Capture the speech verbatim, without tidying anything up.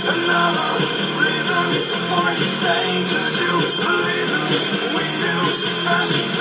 another reason for me to stay. Could you believe it? We knew success